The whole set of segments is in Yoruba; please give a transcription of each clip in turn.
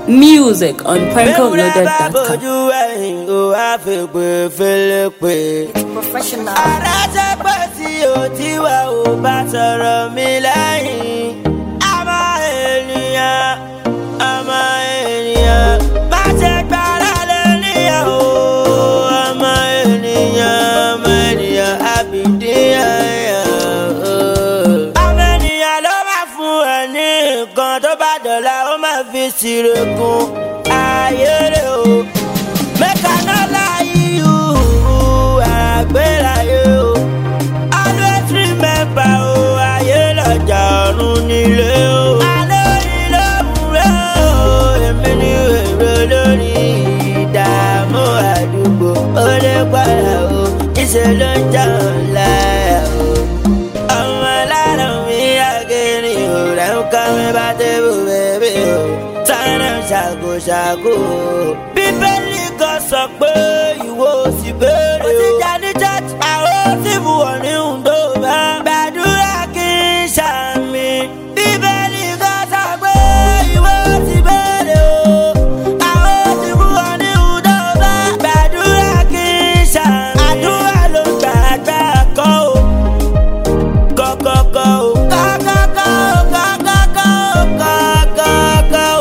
Music on PrankoLoaded.com. Professional. Sirekun ayere o make I no lie you àgbélayé o always remember o ayé lọ́jà ọ̀run nílé o alórí ló múre o èmi ni èrò lórí ìdààmú àdúgbò ó lè padà o ìṣe ló ń jà ńlá o ọmọ aláàrọ̀ mi àgẹ̀rìn o rẹ̀ ń ká mi bá tẹ́bù bẹ́ẹ̀ o. Ṣàgò bíbélì kan sọ pé ìwọ sì béèrè o ti jà ní church àwọn tí bù wọ́n ní ǹdó bá gbàdúrà kí n ṣàmì bíbélì kan sọ pé ìwọ sì béèrè o àwọn tí bù wọ́n ní ǹdó bá gbàdúrà kí n ṣàmì àdúrà ló gbàgbà kọ́ o kọ́kọ́kọ́ o kọ́kọ́kọ́ o kọ́kọ́kọ́ o.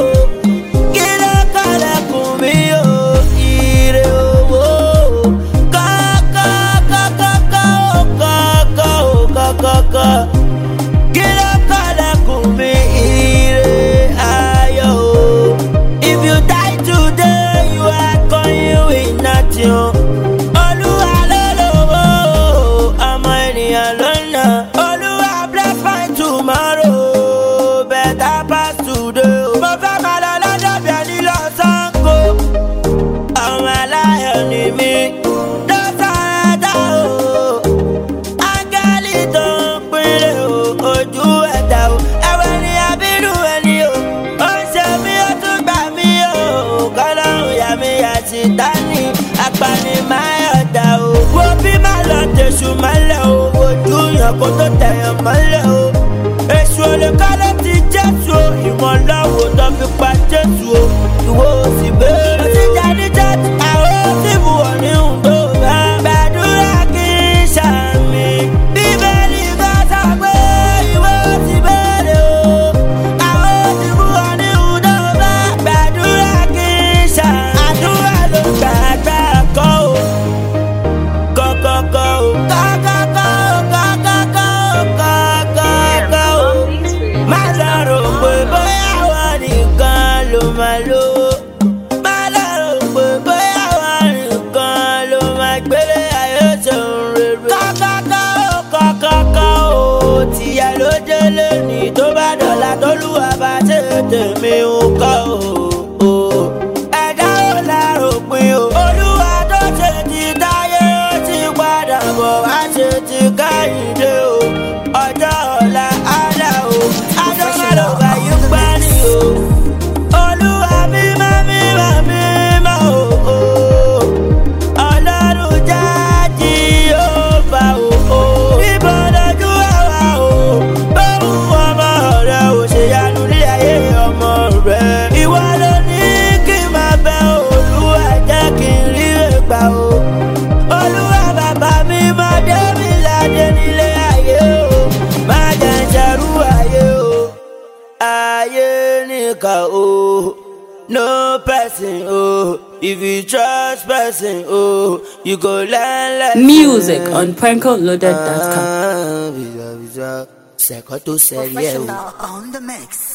Kó tó tẹ̀yàn mọ́lẹ̀ o èṣù olùkọ́lé ti Jésù o ìmọ̀láwo tó fi pa Jésù o ìwọ ò sì béèrè. ó ti jà ní church àwọn tí bù wọ́n ní ǹdó bá gbàdúrà kí n ṣàmì bíbélì kan sọ pé ìwọ ò sì béèrè o àwọn tí bù wọ́n ní ǹdó bá gbàdúrà kí n ṣàmì àdúrà ló gbàgbà kọ́ o kọ́kọ́kọ́ o kọ́kọ́kọ́ o. Tolúwa bá ṣe tèmi ń kọ́ o ẹ̀dá ò láròpin o Olúwa tó ṣe ti dáyé ó ti padà bọ̀ wá ṣe ti Kẹ́hìndé o ọjọ́ ọ̀la àdá o adọ́mọ́lò bá yí parí o Olúwa mímọ́ mímọ́ mímọ́ o Ọlọ́run jáde ó bá o níbo lójú àwa o bóun ọmọ rẹ o ṣe yanu ní ayé ọmọ rẹ ìwọ ló ní kí n máa bẹ Olúwa jẹ́ kí n rí ẹgbà o Olúwa bàbá mi máa dé mi ládé nílé ayé o máa jẹ́ ìṣẹ̀rú ayé o ayé nìkan o no person oh if you trust person oh you go learn lesson. Music on PrankoLoaded.com. Second to say yeah. Professional on the mix.